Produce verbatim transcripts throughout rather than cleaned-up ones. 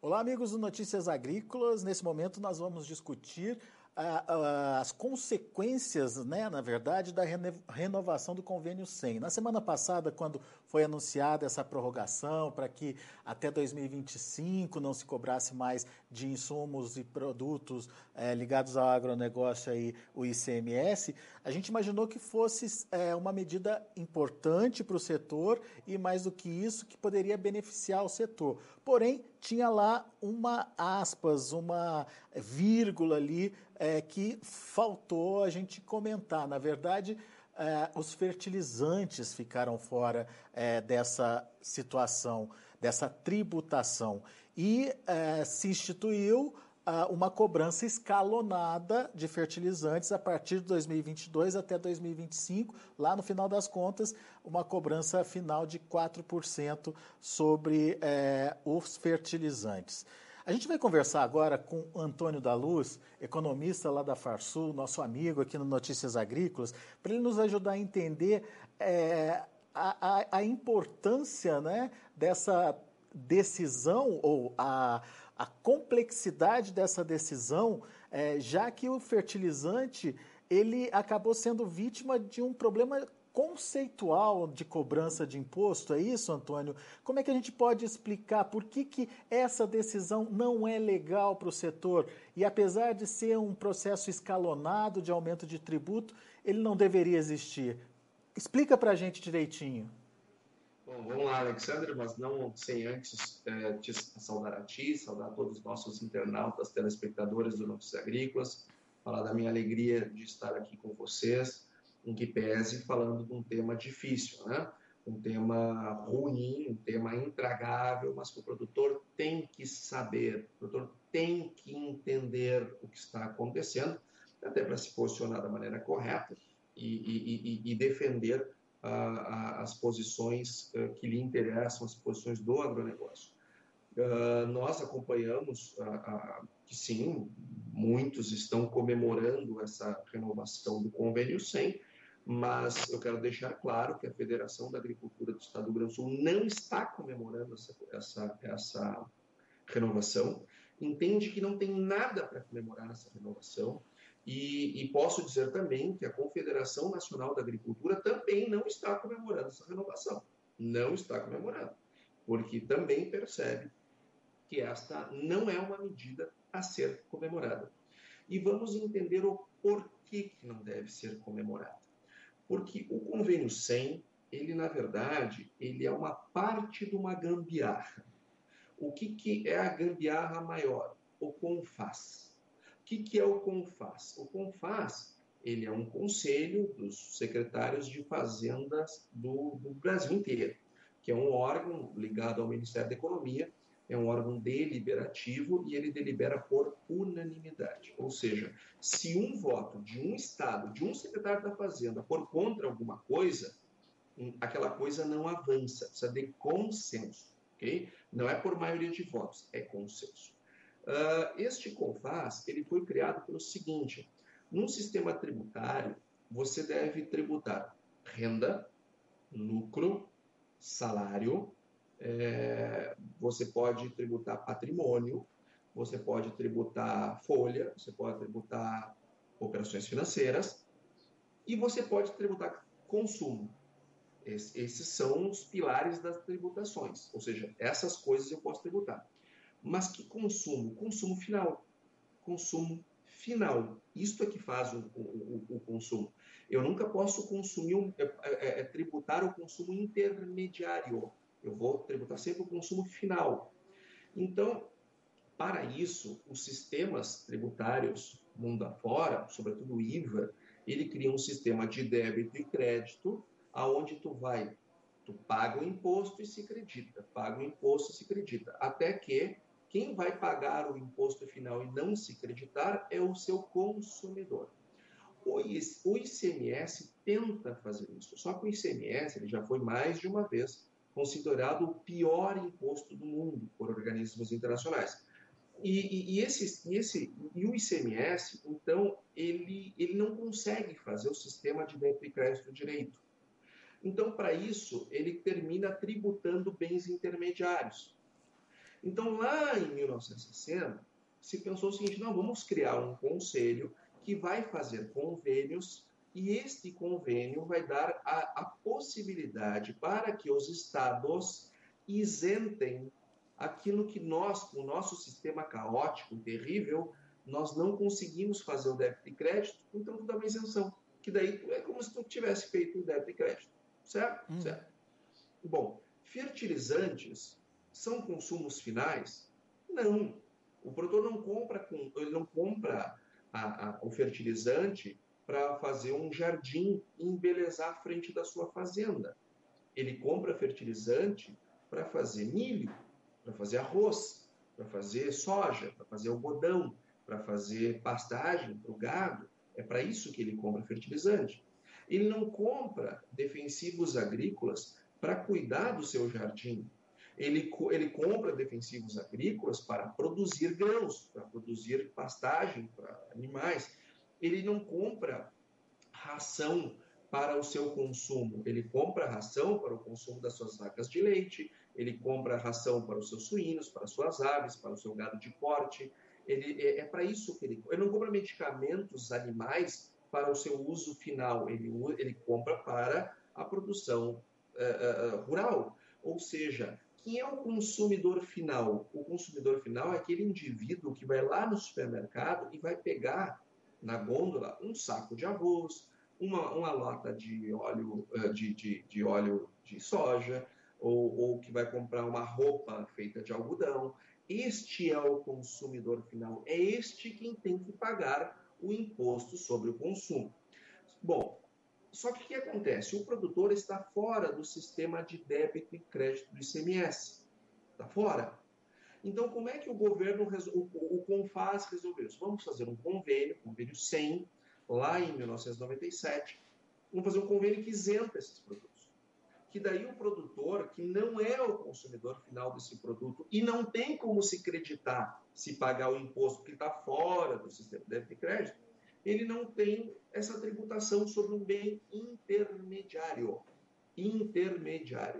Olá, amigos do Notícias Agrícolas. Nesse momento nós vamos discutir ah, ah, as consequências, né, na verdade, da rene- renovação do Convênio cem. Na semana passada, quando foi anunciada essa prorrogação para que até dois mil e vinte e cinco não se cobrasse mais de insumos e produtos eh, ligados ao agronegócio, aí, o I C M S, a gente imaginou que fosse eh, uma medida importante para o setor e, mais do que isso, que poderia beneficiar o setor. Porém, tinha lá uma aspas, uma vírgula ali é, que faltou a gente comentar. Na verdade, é, os fertilizantes ficaram fora é, dessa situação, dessa tributação. E é, se instituiu ah, uma cobrança escalonada de fertilizantes a partir de dois mil e vinte e dois até dois mil e vinte e cinco, lá no final das contas, uma cobrança final de quatro por cento sobre eh, os fertilizantes. A gente vai conversar agora com Antônio da Luz, economista lá da Farsul, nosso amigo aqui no Notícias Agrícolas, para ele nos ajudar a entender eh, a, a, a importância, né, dessa decisão ou a, a complexidade dessa decisão, é, já que o fertilizante ele acabou sendo vítima de um problema conceitual de cobrança de imposto. É isso, Antônio? Como é que a gente pode explicar por que, que essa decisão não é legal para o setor e, apesar de ser um processo escalonado de aumento de tributo, ele não deveria existir? Explica para a gente direitinho. Bom, vamos lá, Alexandre, mas não sem antes é, te saudar a ti, saudar todos os nossos internautas, telespectadores do Notícias Agrícolas, falar da minha alegria de estar aqui com vocês, em que pese falando de um tema difícil, né? Um tema ruim, um tema intragável, mas que o produtor tem que saber, o produtor tem que entender o que está acontecendo, até para se posicionar da maneira correta e, e, e, e defender as posições que lhe interessam, as posições do agronegócio. Nós acompanhamos que sim, muitos estão comemorando essa renovação do Convênio cem, mas eu quero deixar claro que a Federação da Agricultura do Estado do Rio Grande do Sul não está comemorando essa, essa, essa renovação, entende que não tem nada para comemorar essa renovação. E, e posso dizer também que a Confederação Nacional da Agricultura também não está comemorando essa renovação. Não está comemorando, porque também percebe que esta não é uma medida a ser comemorada. E vamos entender o porquê que não deve ser comemorada. Porque o Convênio cem, ele na verdade, ele é uma parte de uma gambiarra. O que, que é a gambiarra maior? O CONFAS. O que, que é o CONFAS? O CONFAS, ele é um conselho dos secretários de fazendas do, do Brasil inteiro, que é um órgão ligado ao Ministério da Economia, é um órgão deliberativo e ele delibera por unanimidade. Ou seja, se um voto de um estado, de um secretário da Fazenda, for contra alguma coisa, aquela coisa não avança, precisa de consenso. Okay? Não é por maioria de votos, é consenso. Uh, este CONFAS ele foi criado pelo seguinte: num sistema tributário, você deve tributar renda, lucro, salário, é, você pode tributar patrimônio, você pode tributar folha, você pode tributar operações financeiras e você pode tributar consumo. Esses são os pilares das tributações, ou seja, essas coisas eu posso tributar. Mas que consumo? Consumo final. Consumo final. Isto é que faz o, o, o consumo. Eu nunca posso consumir, um, é, é, é, tributar o consumo intermediário. Eu vou tributar sempre o consumo final. Então, para isso, os sistemas tributários mundo afora, sobretudo o I V A, ele cria um sistema de débito e crédito, aonde tu vai, tu paga o imposto e se acredita, paga o imposto e se acredita, até que quem vai pagar o imposto final e não se acreditar é o seu consumidor. O I C M S tenta fazer isso, só que o I C M S ele já foi mais de uma vez considerado o pior imposto do mundo por organismos internacionais. E, e, e, esse, e, esse, e o I C M S, então, ele, ele não consegue fazer o sistema de débito e crédito direito. Então, para isso, ele termina tributando bens intermediários. Então, lá em mil novecentos e sessenta, se pensou o seguinte, não, vamos criar um conselho que vai fazer convênios e este convênio vai dar a, a possibilidade para que os estados isentem aquilo que nós, com o nosso sistema caótico, terrível, nós não conseguimos fazer o débito e crédito, então tu dá uma isenção, que daí é como se tu tivesse feito o débito e crédito, certo? Hum. Certo. Bom, fertilizantes são consumos finais? Não. O produtor não compra, com, ele não compra a, a, o fertilizante para fazer um jardim e embelezar a frente da sua fazenda. Ele compra fertilizante para fazer milho, para fazer arroz, para fazer soja, para fazer algodão, para fazer pastagem para o gado. É para isso que ele compra fertilizante. Ele não compra defensivos agrícolas para cuidar do seu jardim. Ele, ele compra defensivos agrícolas para produzir grãos, para produzir pastagem para animais. Ele não compra ração para o seu consumo. Ele compra ração para o consumo das suas vacas de leite, ele compra ração para os seus suínos, para as suas aves, para o seu gado de corte. Ele, é, é para isso que ele... Ele não compra medicamentos animais para o seu uso final. Ele, ele compra para a produção uh, uh, rural. Ou seja, quem é o consumidor final? O consumidor final é aquele indivíduo que vai lá no supermercado e vai pegar na gôndola um saco de arroz, uma, uma lata de óleo de, de, de óleo de soja, ou, ou que vai comprar uma roupa feita de algodão. Este é o consumidor final. É este quem tem que pagar o imposto sobre o consumo. Bom, só que o que acontece? O produtor está fora do sistema de débito e crédito do I C M S. Está fora. Então, como é que o governo, o, o CONFAS resolveu isso? Vamos fazer um convênio, convênio cem, lá em mil novecentos e noventa e sete. Vamos fazer um convênio que isenta esses produtos. Que daí o produtor, que não é o consumidor final desse produto e não tem como se creditar, se pagar o imposto que está fora do sistema de débito e crédito, ele não tem essa tributação sobre um bem intermediário. Intermediário.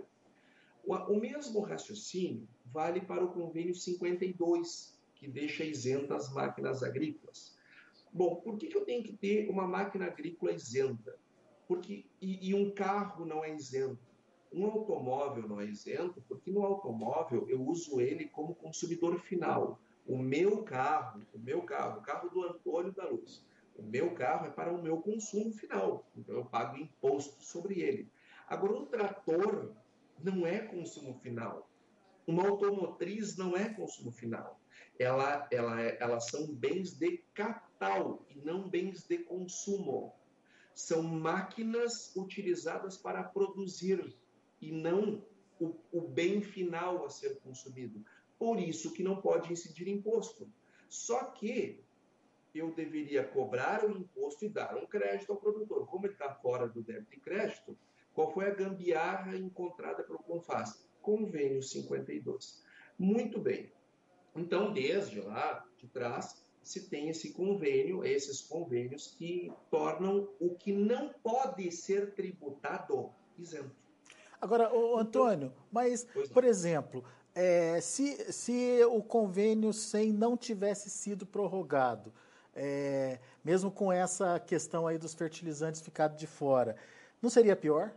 O mesmo raciocínio vale para o convênio cinquenta e dois, que deixa isenta as máquinas agrícolas. Bom, por que, que eu tenho que ter uma máquina agrícola isenta? Porque, e, e um carro não é isento. Um automóvel não é isento, porque no automóvel eu uso ele como consumidor final. O meu carro, o meu carro, o carro do Antônio da Luz, o meu carro é para o meu consumo final. Então eu pago imposto sobre ele. Agora, um trator não é consumo final. Uma automotriz não é consumo final. Ela, ela, elas são bens de capital e não bens de consumo. São máquinas utilizadas para produzir e não o, o bem final a ser consumido. Por isso que não pode incidir imposto. Só que eu deveria cobrar o imposto e dar um crédito ao produtor. Como ele está fora do débito e crédito, qual foi a gambiarra encontrada pelo CONFAS? Convênio cinquenta e dois. Muito bem. Então, desde lá de trás, se tem esse convênio, esses convênios que tornam o que não pode ser tributado isento. Agora, ô, Antônio, mas, por exemplo, é, se, se o convênio cem não tivesse sido prorrogado, é, mesmo com essa questão aí dos fertilizantes ficado de fora, não seria pior?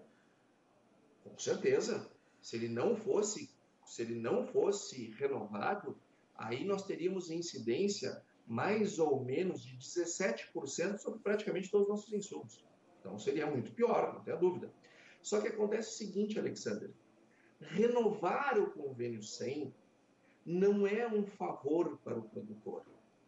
Com certeza. Se ele não fosse, se ele não fosse renovado, aí nós teríamos incidência mais ou menos de dezessete por cento sobre praticamente todos os nossos insumos. Então seria muito pior, não tenha dúvida. Só que acontece o seguinte, Alexander, renovar o convênio cem não é um favor para o produtor,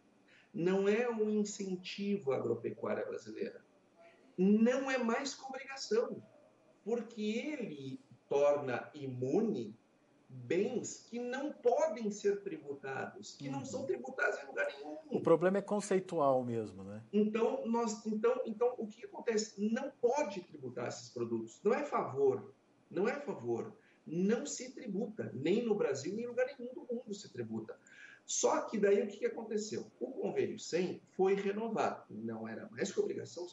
não é um incentivo à agropecuária brasileira, não é mais que obrigação, porque ele torna imune bens que não podem ser tributados, que uhum. não são tributados em lugar nenhum. O problema é conceitual mesmo, né? Então, nós, então, então, o que acontece? Não pode tributar esses produtos. Não é favor. Não é favor. Não se tributa. Nem no Brasil, nem em lugar nenhum do mundo se tributa. Só que daí o que aconteceu? O convênio cem foi renovado. Não era mais que obrigação.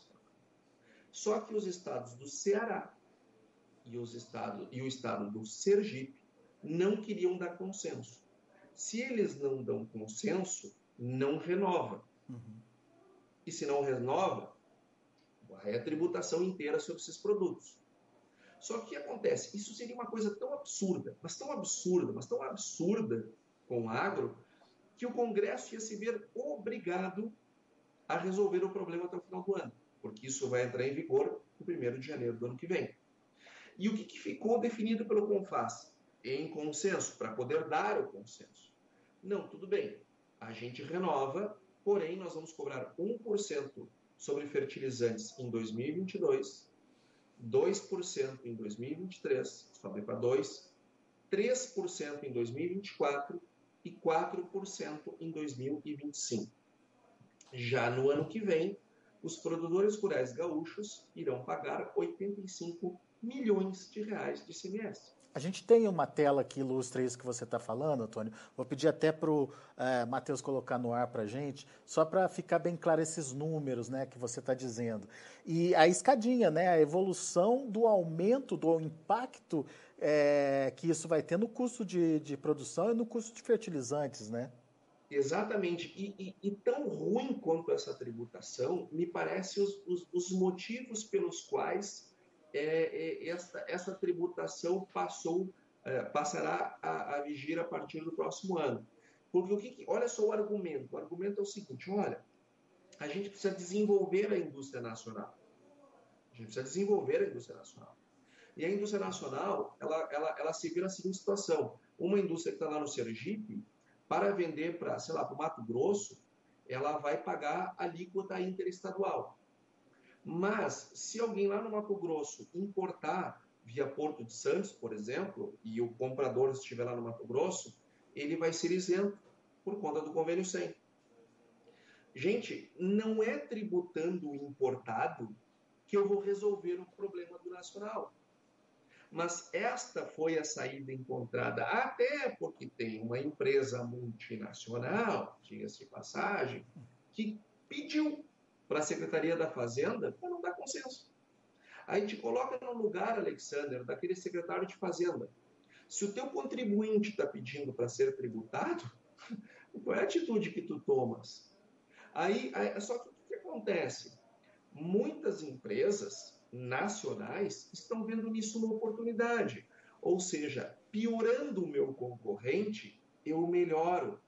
Só que os estados do Ceará e, os estados, e o estado do Sergipe não queriam dar consenso. Se eles não dão consenso, não renova. Uhum. E se não renova, vai a tributação inteira sobre esses produtos. Só que o que acontece? Isso seria uma coisa tão absurda, mas tão absurda, mas tão absurda com o agro, que o Congresso ia se ver obrigado a resolver o problema até o final do ano, porque isso vai entrar em vigor no primeiro de janeiro do ano que vem. E o que, que ficou definido pelo CONFAS? Em consenso, para poder dar o consenso. Não, tudo bem, a gente renova, porém nós vamos cobrar um por cento sobre fertilizantes em dois mil e vinte e dois, dois por cento em dois mil e vinte e três, sobe para dois por cento, três por cento em dois mil e vinte e quatro e quatro por cento em dois mil e vinte e cinco. Já no ano que vem, os produtores rurais gaúchos irão pagar oitenta e cinco milhões de reais de I C M S. A gente tem uma tela que ilustra isso que você está falando, Antônio. Vou pedir até para o uh, Matheus colocar no ar para a gente, só para ficar bem claro esses números, né, que você está dizendo. E a escadinha, né, a evolução do aumento, do impacto é, que isso vai ter no custo de, de produção e no custo de fertilizantes, né? Exatamente. E, e, e tão ruim quanto essa tributação, me parece os, os, os motivos pelos quais É, é, essa, essa tributação passou, é, passará a, a vigir a partir do próximo ano. Porque o que, olha só o argumento. O argumento é o seguinte, olha, a gente precisa desenvolver a indústria nacional. A gente precisa desenvolver a indústria nacional. E a indústria nacional, ela, ela, ela se vê na seguinte situação. Uma indústria que está lá no Sergipe, para vender para, sei lá, para o Mato Grosso, ela vai pagar alíquota interestadual. Mas, se alguém lá no Mato Grosso importar via Porto de Santos, por exemplo, e o comprador estiver lá no Mato Grosso, ele vai ser isento por conta do convênio cem. Gente, não é tributando o importado que eu vou resolver o problema do nacional. Mas esta foi a saída encontrada, até porque tem uma empresa multinacional, diga-se de passagem, que pediu para a Secretaria da Fazenda para não dar consenso. Aí te coloca no lugar, Alexander, daquele secretário de Fazenda. Se o teu contribuinte está pedindo para ser tributado, qual é a atitude que tu tomas? Aí, aí, só que o que acontece? Muitas empresas nacionais estão vendo nisso uma oportunidade. Ou seja, piorando o meu concorrente, eu melhoro.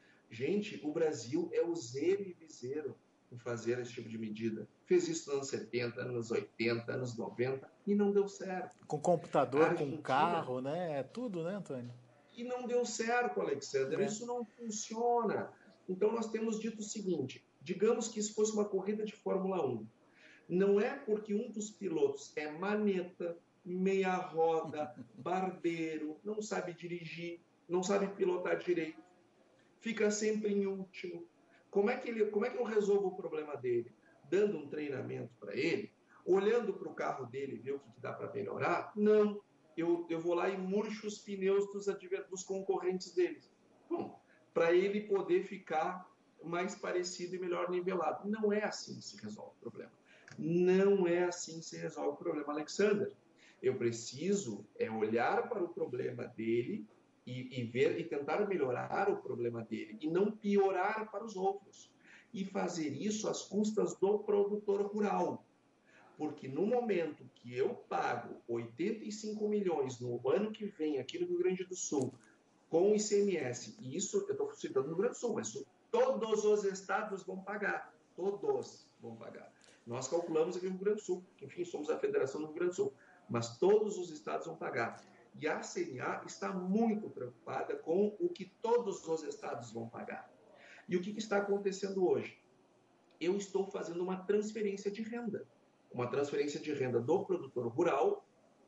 Gente, o Brasil é o zero e viseiro em fazer esse tipo de medida. Fez isso nos anos setenta, anos oitenta, anos noventa e não deu certo. Com computador, com carro, né? É tudo, né, Antônio? E não deu certo, Alexander. É. Isso não funciona. Então, nós temos dito o seguinte, digamos que isso fosse uma corrida de Fórmula um. Não é porque um dos pilotos é maneta, meia roda, barbeiro, não sabe dirigir, não sabe pilotar direito, fica sempre em último. Como é que, ele, como é que eu resolvo o problema dele? Dando um treinamento para ele? Olhando para o carro dele e ver o que, que dá para melhorar? Não. Eu, eu vou lá e murcho os pneus dos, dos concorrentes deles. Bom, para ele poder ficar mais parecido e melhor nivelado. Não é assim que se resolve o problema. Não é assim que se resolve o problema, Alexander. Eu preciso é olhar para o problema dele e, e ver e tentar melhorar o problema dele e não piorar para os outros. E fazer isso às custas do produtor rural. Porque no momento que eu pago oitenta e cinco milhões no ano que vem aqui no Rio Grande do Sul com o I C M S, e isso eu estou citando no Rio Grande do Sul, mas todos os estados vão pagar. Todos vão pagar. Nós calculamos aqui no Rio Grande do Sul, que, enfim, somos a federação do Rio Grande do Sul, mas todos os estados vão pagar. E a C N A está muito preocupada com o que todos os estados vão pagar. E o que, que está acontecendo hoje? Eu estou fazendo uma transferência de renda. Uma transferência de renda do produtor rural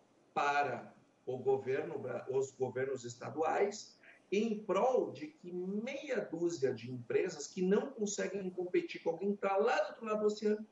para o governo, os governos estaduais, em prol de que meia dúzia de empresas que não conseguem competir com alguém que está lá do outro lado do oceano,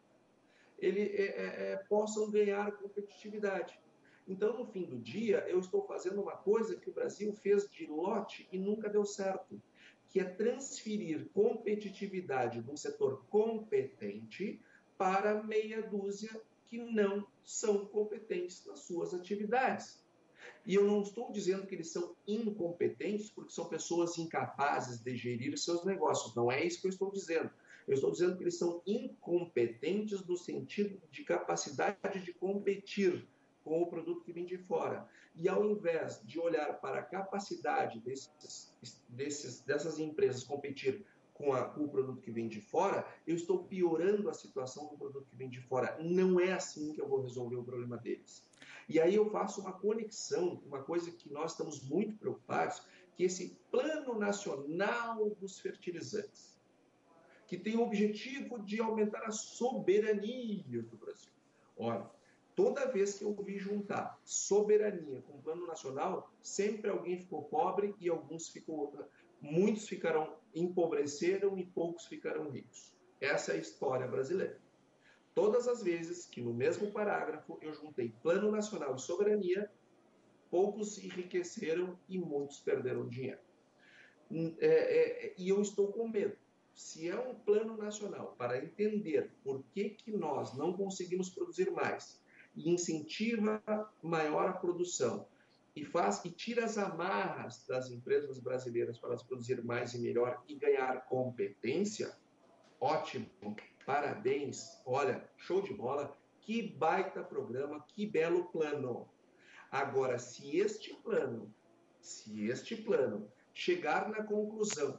ele, é, é, possam ganhar competitividade. Então, no fim do dia, eu estou fazendo uma coisa que o Brasil fez de lote e nunca deu certo, que é transferir competitividade de um setor competente para meia dúzia que não são competentes nas suas atividades. E eu não estou dizendo que eles são incompetentes porque são pessoas incapazes de gerir seus negócios. Não é isso que eu estou dizendo. Eu estou dizendo que eles são incompetentes no sentido de capacidade de competir com o produto que vem de fora. E ao invés de olhar para a capacidade desses, desses, dessas empresas competir com, a, com o produto que vem de fora, eu estou piorando a situação do produto que vem de fora. Não é assim que eu vou resolver o problema deles. E aí eu faço uma conexão, uma coisa que nós estamos muito preocupados, que esse Plano Nacional dos Fertilizantes, que tem o objetivo de aumentar a soberania do Brasil. Olha, toda vez que eu vi juntar soberania com Plano Nacional, sempre alguém ficou pobre e alguns ficou, muitos ficarão, empobreceram e poucos ficarão ricos. Essa é a história brasileira. Todas as vezes que no mesmo parágrafo eu juntei Plano Nacional e soberania, poucos enriqueceram e muitos perderam dinheiro. É, é, e eu estou com medo. Se é um plano nacional para entender por que, que nós não conseguimos produzir mais e incentiva maior a produção e, faz, e tira as amarras das empresas brasileiras para elas produzir mais e melhor e ganhar competência, ótimo, parabéns, olha, show de bola, que baita programa, que belo plano. Agora, se este plano, se este plano chegar na conclusão,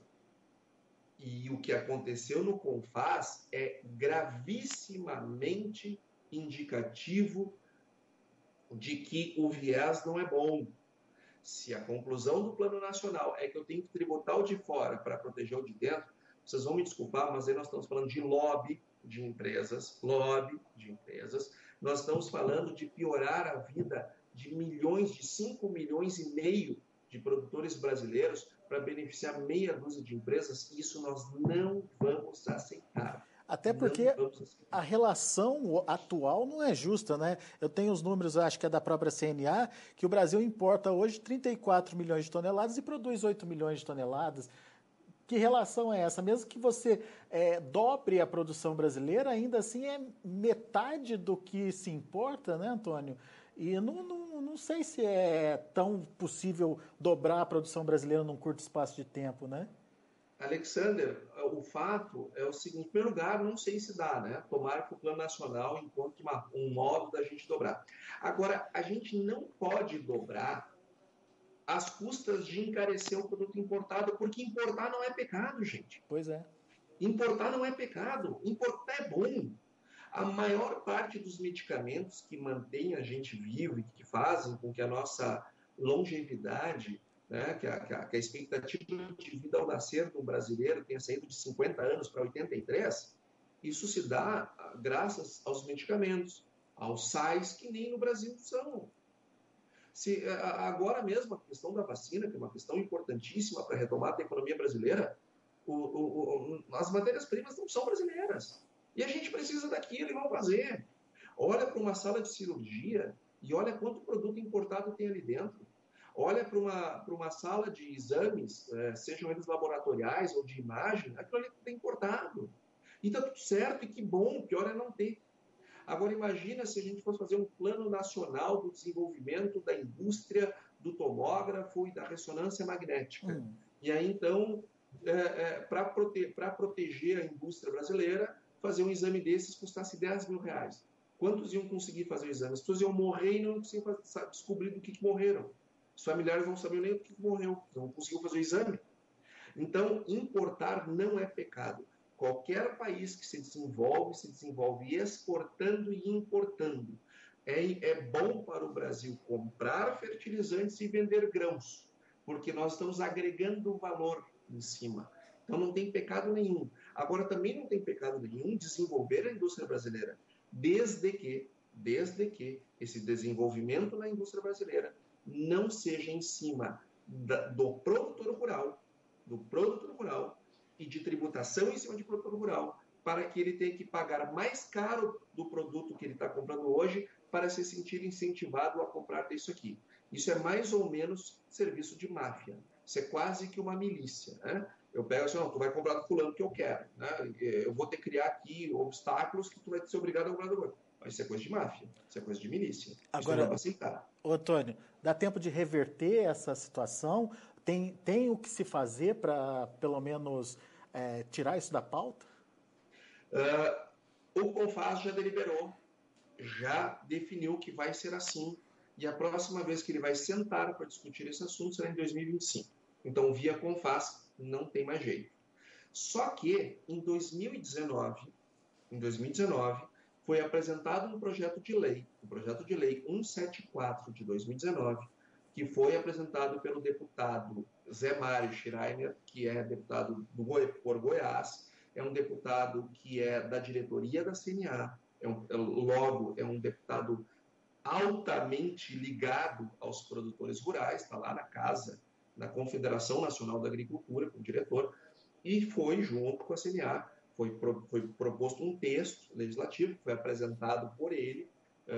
e o que aconteceu no CONFAZ é gravissimamente indicativo de que o viés não é bom. Se a conclusão do Plano Nacional é que eu tenho que tributar o de fora para proteger o de dentro, vocês vão me desculpar, mas aí nós estamos falando de lobby de empresas, lobby de empresas, nós estamos falando de piorar a vida de milhões, de cinco milhões e meio de produtores brasileiros para beneficiar meia dúzia de empresas, e isso nós não vamos aceitar. Até porque a relação atual não é justa, né? Eu tenho os números, acho que é da própria C N A, que o Brasil importa hoje trinta e quatro milhões de toneladas e produz oito milhões de toneladas. Que relação é essa? Mesmo que você é, dobre a produção brasileira, ainda assim é metade do que se importa, né, Antônio? E não, não, não sei se é tão possível dobrar a produção brasileira num curto espaço de tempo, né? Alexander, o fato é o seguinte, em primeiro lugar, não sei se dá, né? Tomara que o Plano Nacional encontre uma, um modo da gente dobrar. Agora, a gente não pode dobrar às custas de encarecer o produto importado, porque importar não é pecado, gente. Pois é. Importar não é pecado, importar é bom. A maior parte dos medicamentos que mantêm a gente vivo e que fazem com que a nossa longevidade, né, que, a, que a expectativa de vida ao nascer do brasileiro tenha saído de cinquenta anos para oitenta e três, isso se dá graças aos medicamentos, aos sais que nem no Brasil são. Se, agora mesmo a questão da vacina, que é uma questão importantíssima para a retomada da economia brasileira, o, o, o, as matérias-primas não são brasileiras. E a gente precisa daquilo e vamos fazer. Olha para uma sala de cirurgia e olha quanto produto importado tem ali dentro. Olha para uma, para uma sala de exames, é, sejam eles laboratoriais ou de imagem, aquilo ali está importado. E está tudo certo, e que bom, pior é não ter. Agora imagina se a gente fosse fazer um plano nacional do desenvolvimento da indústria do tomógrafo e da ressonância magnética. Hum. E aí então, é, é, para prote- para proteger a indústria brasileira, fazer um exame desses custasse dez mil reais. Quantos iam conseguir fazer o exame? As pessoas iam morrer e não conseguiam descobrir do que, que morreram. Os familiares não sabiam nem do que, que morreu, não conseguiam fazer o exame. Então, importar não é pecado. Qualquer país que se desenvolve, se desenvolve exportando e importando. É, é bom para o Brasil comprar fertilizantes e vender grãos, porque nós estamos agregando valor em cima. Então não tem pecado nenhum. Agora também não tem pecado nenhum desenvolver a indústria brasileira, desde que, desde que esse desenvolvimento na indústria brasileira não seja em cima da, do produtor rural, do produtor rural e de tributação em cima de produtor rural, para que ele tenha que pagar mais caro do produto que ele está comprando hoje para se sentir incentivado a comprar isso aqui. Isso é mais ou menos serviço de máfia. Isso é quase que uma milícia, né? Eu pego assim, não, tu vai comprar do fulano que eu quero, né? Eu vou ter que criar aqui obstáculos que tu vai ser obrigado a comprar do outro. isso é coisa de máfia, isso é coisa de milícia. Agora, isso não vai aceitar. Ô, Antônio, dá tempo de reverter essa situação? Tem, tem o que se fazer para, pelo menos, é, tirar isso da pauta? Uh, o CONFAS já deliberou, já definiu que vai ser assim, e a próxima vez que ele vai sentar para discutir esse assunto será em dois mil e vinte e cinco. Então, via CONFAS, não tem mais jeito. Só que, em dois mil e dezenove, em dois mil e dezenove, foi apresentado um projeto de lei, o projeto de lei cento e setenta e quatro de dois mil e dezenove, que foi apresentado pelo deputado Zé Mário Schreiner, que é deputado do Goi- por Goiás, é um deputado que é da diretoria da C N A, é um, é, logo é um deputado altamente ligado aos produtores rurais, está lá na casa, na Confederação Nacional da Agricultura, como diretor, e foi junto com a C N A, foi, pro, foi proposto um texto legislativo, que foi apresentado por ele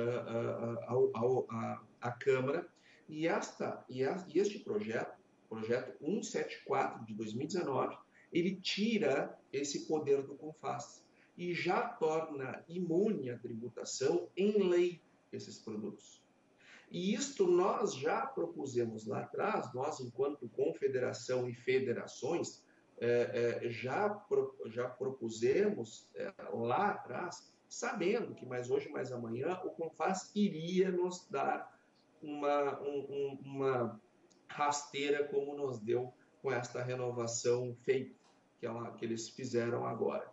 uh, uh, ao, ao, à Câmara, e, esta, e, a, e este projeto, projeto cento e setenta e quatro de dois mil e dezenove, ele tira esse poder do CONFAS e já torna imune a tributação em lei esses produtos. E isto nós já propusemos lá atrás, nós enquanto confederação e federações, é, é, já, pro, já propusemos é, lá atrás, sabendo que mais hoje, mais amanhã, o CONFAS iria nos dar uma, um, uma rasteira como nos deu com esta renovação feita, que, ela, que eles fizeram agora.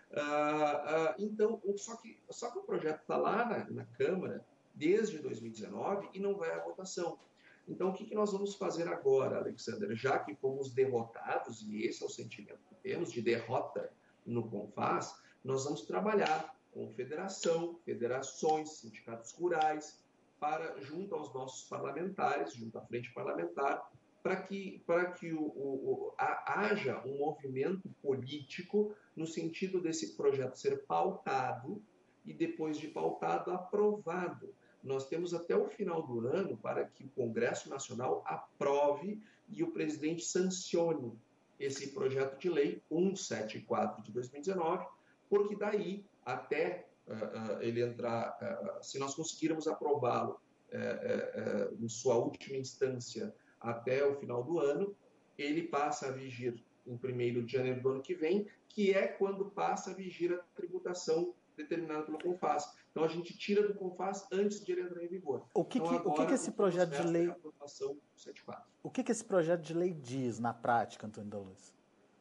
Ah, ah, então, só que, só que o projeto está lá na, na Câmara desde dois mil e dezenove e não vai à votação. Então, o que, que nós vamos fazer agora, Alexander? Já que fomos derrotados, e esse é o sentimento que temos de derrota no CONFAS, nós vamos trabalhar com federação, federações, sindicatos rurais, para, junto aos nossos parlamentares, junto à frente parlamentar, para que, para que o, o, o, a, haja um movimento político no sentido desse projeto ser pautado e, depois de pautado, aprovado. Nós temos até o final do ano para que o Congresso Nacional aprove e o presidente sancione esse projeto de lei cento e setenta e quatro de dois mil e dezenove, porque daí, até uh, uh, ele entrar, uh, se nós conseguirmos aprová-lo uh, uh, uh, em sua última instância até o final do ano, ele passa a vigir em primeiro de janeiro do ano que vem, que é quando passa a vigir a tributação determinada pelo CONFAS. Então, a gente tira do CONFAS antes de ele entrar em vigor. O que, então, que, agora, o que, que esse o que projeto de lei... É a aprovação setenta e quatro. O que, que esse projeto de lei diz na prática, Antônio da Luz?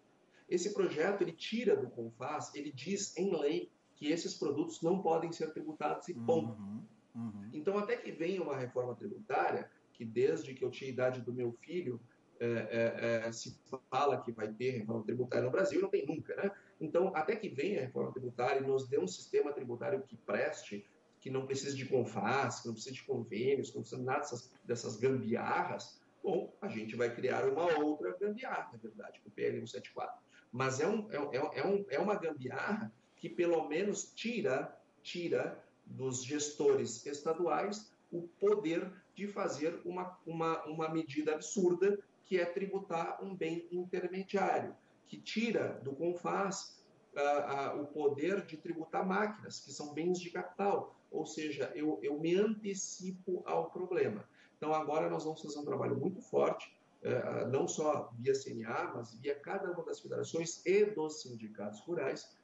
Esse projeto, ele tira do CONFAS, ele diz em lei que esses produtos não podem ser tributados e ponto. Uhum, uhum. Então, até que venha uma reforma tributária, que desde que eu tinha a idade do meu filho, é, é, é, se fala que vai ter reforma tributária no Brasil, não tem nunca, né? Então, até que venha a reforma tributária e nos dê um sistema tributário que preste, que não precise de CONFAS, que não precise de convênios, que não precise nada dessas, dessas gambiarras, bom, a gente vai criar uma outra gambiarra, na verdade, com o P L cento e setenta e quatro. Mas é, um, é, é, um, é uma gambiarra que, pelo menos, tira, tira dos gestores estaduais o poder de fazer uma, uma, uma medida absurda, que é tributar um bem intermediário, que tira do CONFAS uh, uh, o poder de tributar máquinas, que são bens de capital, ou seja, eu, eu me antecipo ao problema. Então, agora nós vamos fazer um trabalho muito forte, uh, não só via C N A, mas via cada uma das federações e dos sindicatos rurais,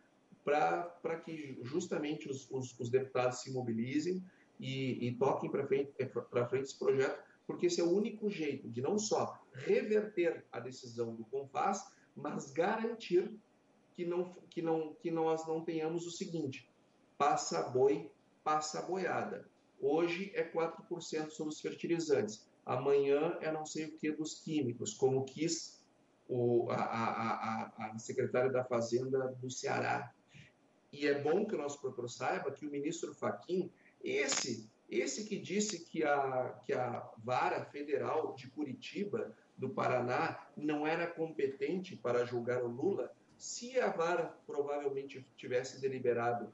para que justamente os, os, os deputados se mobilizem e, e toquem para frente, frente esse projeto, porque esse é o único jeito de não só reverter a decisão do CONFAS, mas garantir que, não, que, não, que nós não tenhamos o seguinte: passa boi, passa boiada. Hoje é quatro por cento sobre os fertilizantes, amanhã é não sei o que dos químicos, como quis o, a, a, a, a secretária da Fazenda do Ceará. E é bom que o nosso produtor saiba que o ministro Fachin, esse, esse que disse que a, que a vara federal de Curitiba, do Paraná, não era competente para julgar o Lula, se a vara provavelmente tivesse deliberado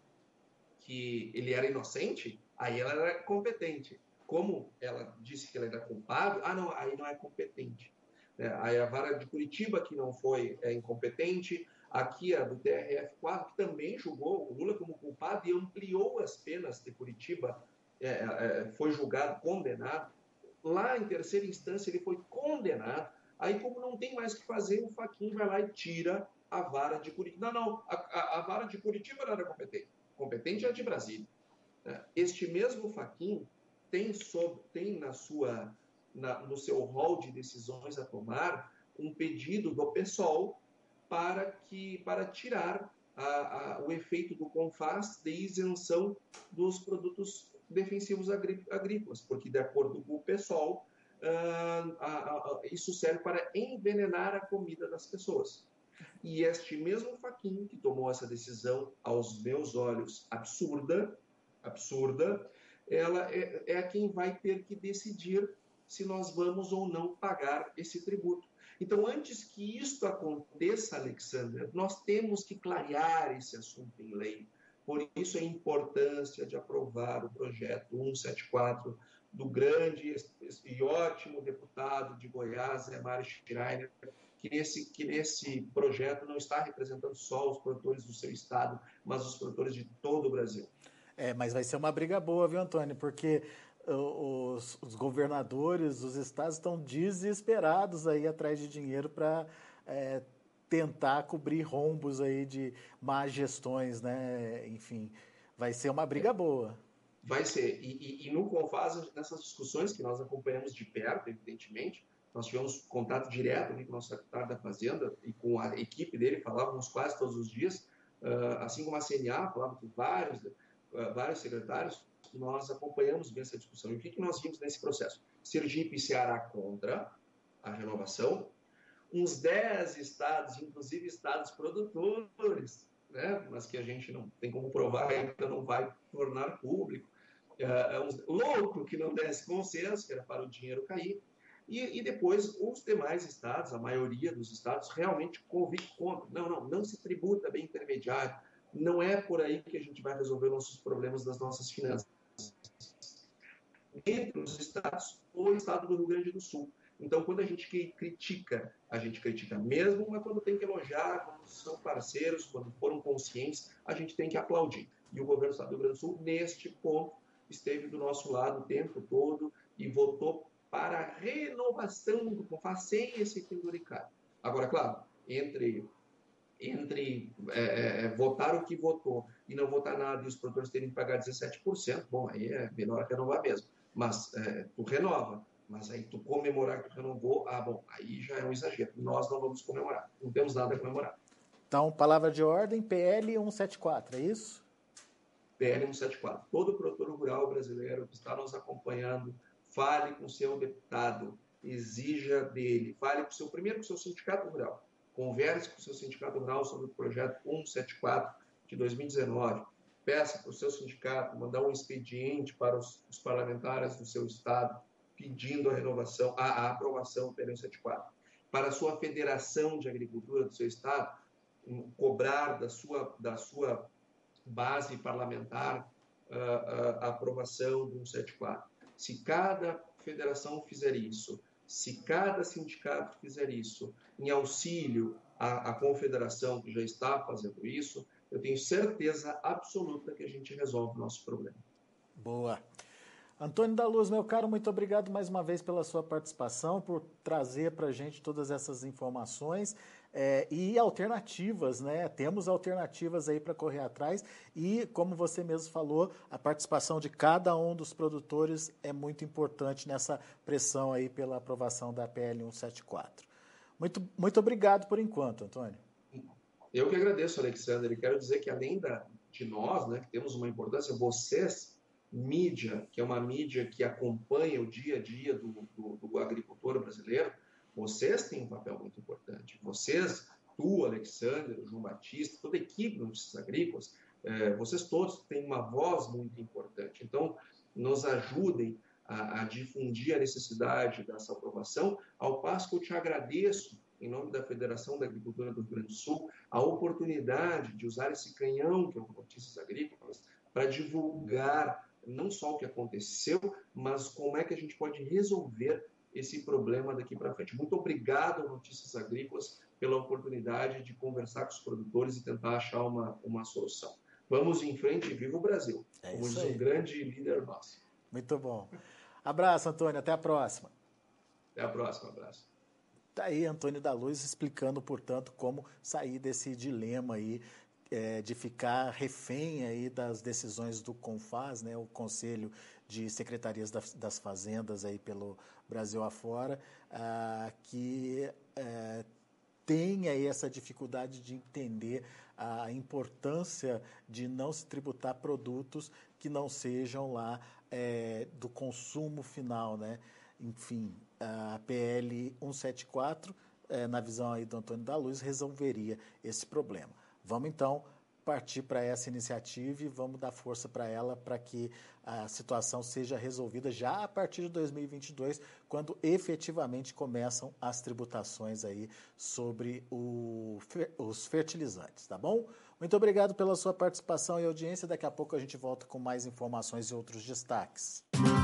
que ele era inocente, aí ela era competente. Como ela disse que ele era culpado, ah, não, aí não é competente. É, aí a vara de Curitiba, que não foi é, incompetente, Aqui a do T R F quatro, que também julgou o Lula como culpado e ampliou as penas de Curitiba, é, é, foi julgado, condenado. Lá em terceira instância ele foi condenado. Aí, como não tem mais o que fazer, o Fachin vai lá e tira a vara de Curitiba. Não, não, a, a, a vara de Curitiba não era competente. Competente era de Brasília. Este mesmo Fachin tem, sob, tem na sua, na, no seu rol de decisões a tomar um pedido do PSOL para, que, para tirar a, a, o efeito do CONFAS de isenção dos produtos defensivos agrícolas, porque, de acordo com o PSOL, uh, a, a, isso serve para envenenar a comida das pessoas. E este mesmo Fachin, que tomou essa decisão, aos meus olhos, absurda, absurda, ela é, é quem vai ter que decidir se nós vamos ou não pagar esse tributo. Então, antes que isto aconteça, Alexandre, nós temos que clarear esse assunto em lei. Por isso a importância de aprovar o projeto cento e setenta e quatro do grande e ótimo deputado de Goiás, Zé Mário Schreiner, que nesse, que nesse projeto não está representando só os produtores do seu estado, mas os produtores de todo o Brasil. É, mas vai ser uma briga boa, viu, Antônio? Porque os, os governadores, os estados estão desesperados aí atrás de dinheiro para é, tentar cobrir rombos aí de más gestões, né? Enfim, vai ser uma briga boa. Vai ser. E, e, e no CONFAS, nessas discussões que nós acompanhamos de perto, evidentemente, nós tivemos contato direto com o nosso secretário da Fazenda e com a equipe dele, falávamos quase todos os dias, assim como a C N A, falava com vários, vários secretários, nós acompanhamos bem essa discussão. E o que, que nós vimos nesse processo? Sergipe e Ceará contra a renovação, uns dez estados, inclusive estados produtores, né? Mas que a gente não tem como provar, ainda não vai tornar público. É um louco que não desse consenso, que era para o dinheiro cair. E, e depois os demais estados, a maioria dos estados, realmente convictos contra. Não, não, não se tributa bem intermediário. Não é por aí que a gente vai resolver nossos problemas das nossas finanças. Entre os estados, o estado do Rio Grande do Sul. Então, quando a gente critica, a gente critica mesmo, mas quando tem que elogiar, quando são parceiros, quando foram conscientes, a gente tem que aplaudir. E o governo do estado do Rio Grande do Sul, neste ponto, esteve do nosso lado o tempo todo e votou para a renovação do CONFAS sem esse penduricalho. Agora, claro, entre, entre é, é, votar o que votou e não votar nada e os produtores terem que pagar dezessete por cento, bom, aí é melhor renovar mesmo. Mas é, tu renova, mas aí tu comemorar que tu renovou, ah, bom, aí já é um exagero. Nós não vamos comemorar, não temos nada a comemorar. Então, palavra de ordem, P L cento e setenta e quatro, é isso? P L cento e setenta e quatro. Todo produtor rural brasileiro que está nos acompanhando, fale com o seu deputado, exija dele, fale com o seu, primeiro com o seu sindicato rural, converse com o seu sindicato rural sobre o projeto cento e setenta e quatro de dois mil e dezenove, peça para o seu sindicato mandar um expediente para os, os parlamentares do seu estado pedindo a renovação, a, a aprovação do P L cento e setenta e quatro. Para a sua federação de agricultura do seu estado, um, cobrar da sua, da sua base parlamentar uh, uh, a aprovação do cento e setenta e quatro. Se cada federação fizer isso, se cada sindicato fizer isso, em auxílio à, à confederação que já está fazendo isso, eu tenho certeza absoluta que a gente resolve o nosso problema. Boa. Antônio da Luz, meu caro, muito obrigado mais uma vez pela sua participação, por trazer para a gente todas essas informações é, e alternativas, né? Temos alternativas aí para correr atrás e, como você mesmo falou, a participação de cada um dos produtores é muito importante nessa pressão aí pela aprovação da P L cento e setenta e quatro. Muito, muito obrigado por enquanto, Antônio. Eu que agradeço, Alexandre, e quero dizer que além da, de nós, né, que temos uma importância, vocês, mídia, que é uma mídia que acompanha o dia a dia do, do, do agricultor brasileiro, vocês têm um papel muito importante. Vocês, tu, Alexandre, o João Batista, toda a equipe de Notícias Agrícolas, eh, vocês todos têm uma voz muito importante. Então, nos ajudem a, a difundir a necessidade dessa aprovação, ao passo que eu te agradeço, em nome da Federação da Agricultura do Rio Grande do Sul, a oportunidade de usar esse canhão, que é o Notícias Agrícolas, para divulgar não só o que aconteceu, mas como é que a gente pode resolver esse problema daqui para frente. Muito obrigado, Notícias Agrícolas, pela oportunidade de conversar com os produtores e tentar achar uma, uma solução. Vamos em frente e viva o Brasil. É Como isso diz aí. um grande líder nosso. Muito bom. Abraço, Antônio. Até a próxima. Até a próxima. Abraço. Está aí Antônio da Luz explicando, portanto, como sair desse dilema aí é, de ficar refém aí das decisões do CONFAZ, né, o Conselho de Secretarias das, das Fazendas aí pelo Brasil afora, ah, que é, tem aí essa dificuldade de entender a importância de não se tributar produtos que não sejam lá é, do consumo final, né? Enfim, a P L cento e setenta e quatro, é, na visão aí do Antônio da Luz, resolveria esse problema. Vamos então partir para essa iniciativa e vamos dar força para ela para que a situação seja resolvida já a partir de dois mil e vinte e dois, quando efetivamente começam as tributações aí sobre o, os fertilizantes, tá bom? Muito obrigado pela sua participação e audiência. Daqui a pouco a gente volta com mais informações e outros destaques.